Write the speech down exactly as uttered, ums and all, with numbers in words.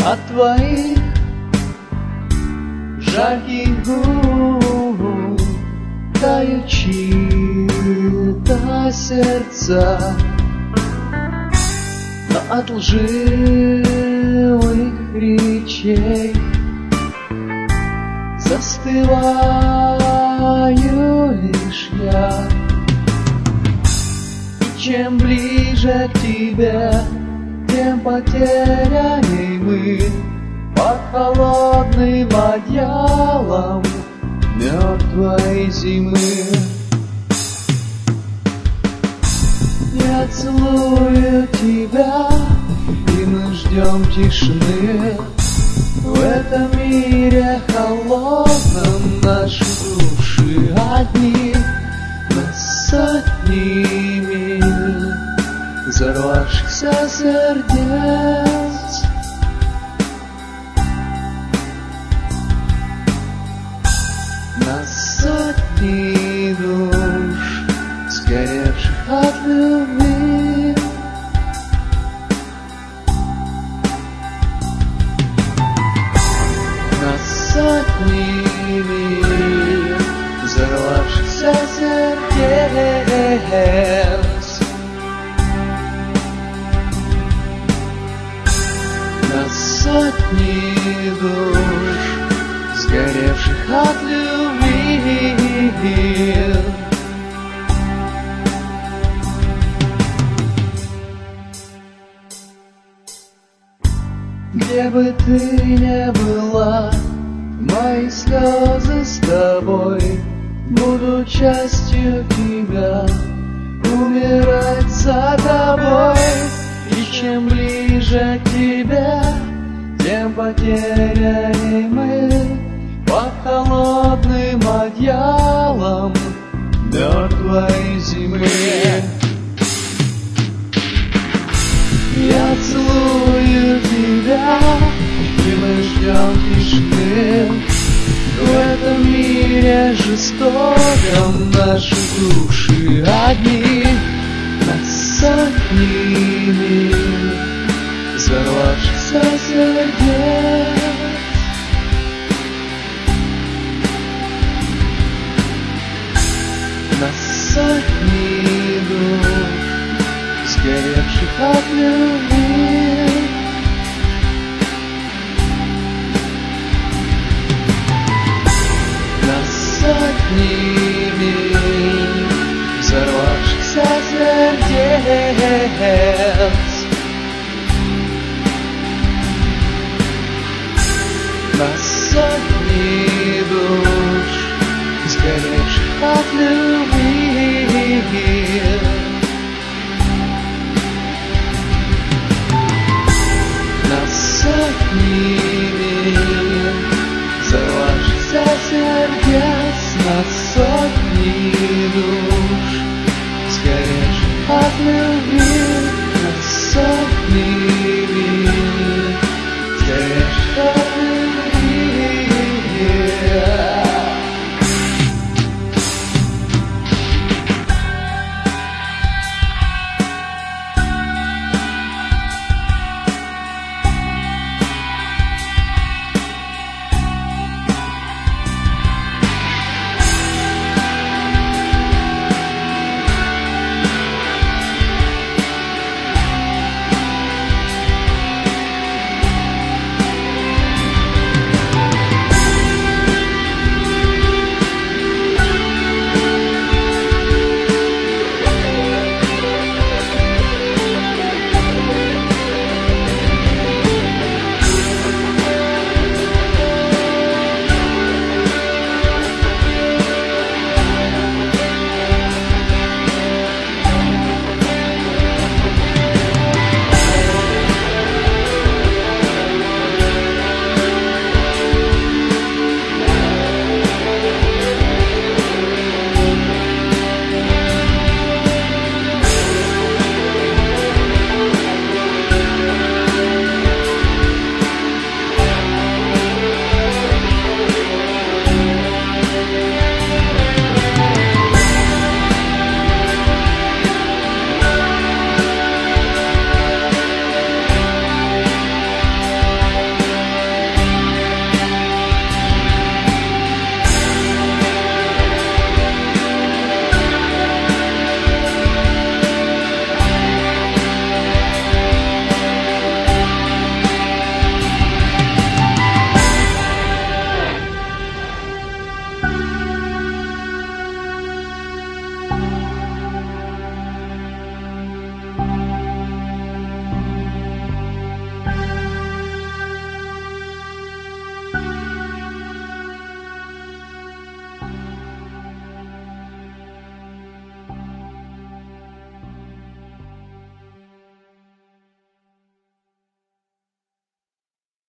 от твоих жарких губ тают чьи-то сердца, но от лживых речей застываю лишь я. И чем ближе к тебе, тем потерянней мы под холодным одеялом мертвой зимы. Я целую тебя, и мы ждем тишины. В этом мире холодном наши души одни, на сотни миль взорвавшихся сердец. На сотни душ, сгоревших от любви. На сотни миль взорвавшихся сердец. На сотни душ, сгоревших от любви. Где бы ты ни была, мои слезы с тобой будут частью тебя, умирать за тобой. И чем ближе к тебе, тем потерянней мы под холодным одеялом мертвой зимы. Я целую тебя, и мы ждем тишины. В этом мире жестоком наши души одни, на сотни миль взорвавшихся сердец. На сотни душ, сгоревших от любви. На сотни миль взорвавшихся сердец. На сотни душ, сгоревших от любви. На сотни